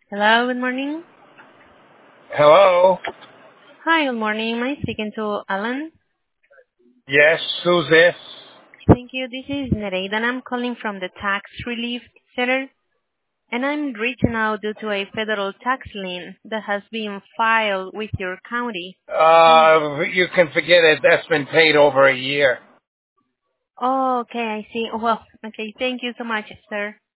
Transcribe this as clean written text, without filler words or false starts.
Hello, good morning. Hello? Hi, good morning. Am I speaking to Alan? Yes, who's this? Thank you. This is Nereida, and I'm calling from the Tax Relief Center, and I'm reaching out due to a federal tax lien that has been filed with your county. And You can forget it. That's been paid over a year. oh, okay, I see. Well, okay, thank you so much, sir.